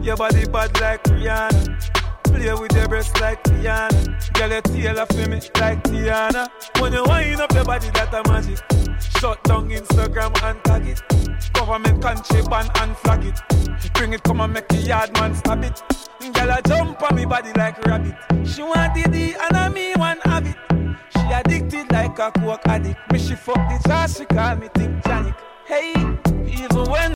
Your body bad like Rihanna. Play with your breasts like Rihanna. Girl, your tail off me like Tiana. When you wind up your body, that a magic. Shut down Instagram and tag it. Government country ban and flag it. Bring it, come and make a yard man stab it. Girl, I jump on me body like rabbit. She want the and I me one have it. She addicted like a coke addict. Me she fuck the jar, she call me Titanic. Hey, even when